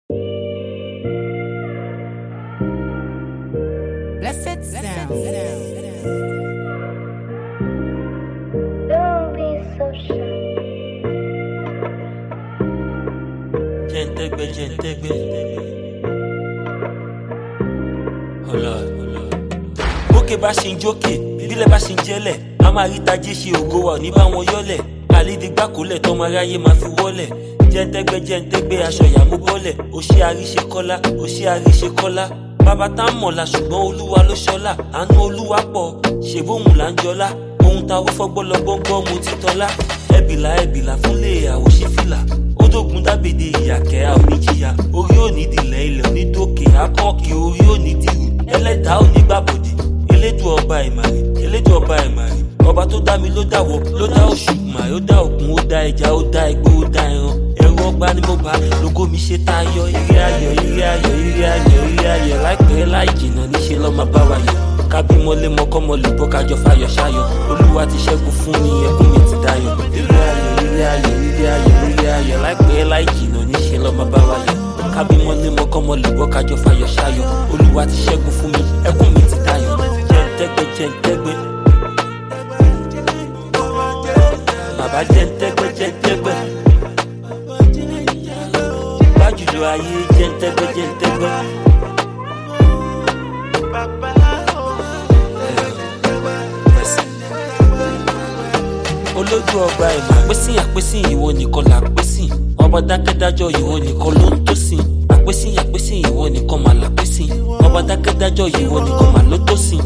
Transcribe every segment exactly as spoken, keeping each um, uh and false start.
Blessed sound. Don't be so shy. Jentegbe, jentegbe. Hola, hola. Bókè bá ṣe ń jókè, bílẹ̀ bá ṣe ń jẹ́lẹ̀, a máa rí tajé ṣe ògo wa ò ní bá wọn yọ́lẹ̀. Àlédìgbà kólẹ̀ tọ́mọ aráyé máa fi wọ́lẹ̀. Jentegbe, jentegbe, aṣọ ìyàmú bọ́lẹ̀. Òṣè àríṣe kọ́lá, òṣè àríṣe kọ́lá. Bàbá tá ń mọ̀la ṣùgbọ́n olúwa ló ṣọlá. Àánú olúwa pọ̀, ṣèbóhùn là ń jọlá. Ohun tá a wọ́ fọ́gbọ́lọgbọ́ngbọ́ mu ti tọ́lá. Ẹ̀bìlà ẹ̀bìlà fúnlé àwòṣí fìlà. Odógun dábèdè ìyàkẹ́ a ò ní jìyà. Orí ò ní dìlẹ̀ ilẹ̀ ò ní dókè. Akọ́kì orí ò ní dìrù. Ẹlẹ́dàá ò ní gbàbọ̀dè. Elédùn ọba ìmàrè, elédùn ọba ìmàrè. Ọba tó dá mi ló dáwọ́, ló dá òṣùmàrè, ó dá òkun, ó dá ẹja, ó dá igbó, ó dá ẹran. Ẹ̀rù ọgbà ni mo bá lógo mi ṣe tá a yọ. Ire ayọ̀, ire ayọ̀, ire ayọ̀, ire ayọ̀. Láìpẹ́ láì jìnnà níṣẹ́ lọ́ máa bá wa yọ̀. Kábímọ lé mọ́kọ́mọ lè bọ́ kájọ fayọ̀ ṣayọ̀. Olúwa ti ṣẹ́gun fún mi, ẹkún mi ti dayọ̀. Ire ayọ̀, ire ayọ̀, ire ayọ̀, ire ayọ̀. Láìpẹ́ láì jìnnà níṣẹ́ lọ́ máa bá wa yọ̀. Kábímọ lé mọ́kọ́mọ lè bọ́ kájọ fayọ̀ ṣayọ̀. Olúwa ti ṣẹ́gun fún mi, ẹkún mi ti dayọ̀. Jentegbe, jentegbe. Bàbá jentegbe, jentegbe. Bájúlò ayé jentegbe, jentegbe. Olójú ọba ìmọ̀ àpésìn àpésìn ìwọ nìkan là pésìn. Ọba dákẹ́dájọ́ ìwọ nìkan ló ń tó sìn. Àpésìn àpésìn ìwọ nìkan mà là pésìn. Ọba dákẹ́dájọ́ ìwọ nìkan mà ló tó sìn.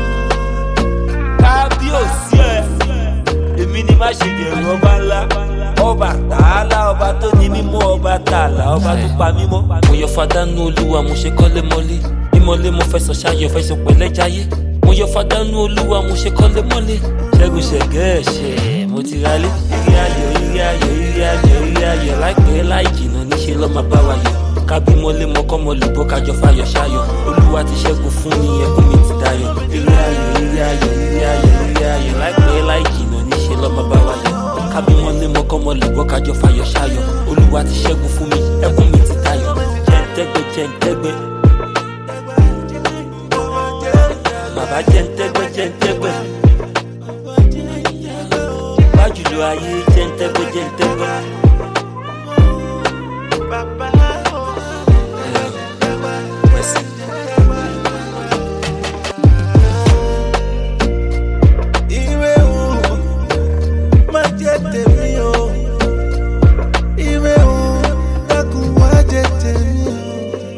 Kábíyèsí ẹ̀, èmi ni má ṣe dẹ̀rù ọba ńlá. Ọba tààlà, ọba tó ní mímọ́, ọba tààlà, ọba tó pa mímọ́. Mo yọ fadánù olúwa, mo ṣe kọ́lé mọ́lé. Mímọ́lé mo fẹ́ sọ ṣáyọ̀, fẹ́ sọ pẹ̀lẹ́ jayé. Mo yọ fadánù olúwa, mo ṣe kọ́lé mọ́lé. Ṣẹ́gun ṣẹ̀gẹ́ ẹ̀ṣẹ̀, mo ti ralé. Ire ayọ̀, ire ayọ̀, ire ayọ̀, ire ayọ̀. Láìpẹ́ láì jìnnà níṣẹ́ lọ́ máa bá wa yọ̀. Kábímọ́lé mọ́kọ́mọ lè bọ́ kájọ fayọ̀ ṣayọ̀. Olúwa ti ṣẹ́gun fún mi, ẹkún mi ti dayọ̀. Ire ayọ̀, ire ayọ̀, ire ayọ̀, ire ayọ̀. Láìpẹ́ láì jìnnà níṣẹ́ lọ́ máa bá wa yọ̀. Kábímọ́lé mọ́kọ́mọ lè bọ́ kájọ fayọ̀ ṣayọ̀. Olúwa ti ṣẹ́gun fún mi, ẹkún mi ti dayọ̀. Jentegbe, jentegbe. Bàbá jentegbe, jentegbe. Bájúlò ayé jentegbe, jentegbe. Ire o, má jẹ́ tèmi o. Ire o, dákun wá jẹ́ tèmi o.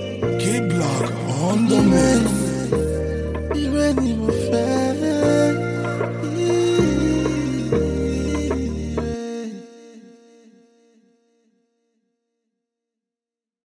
K-Block on the mix. Ire ni mo fẹ́.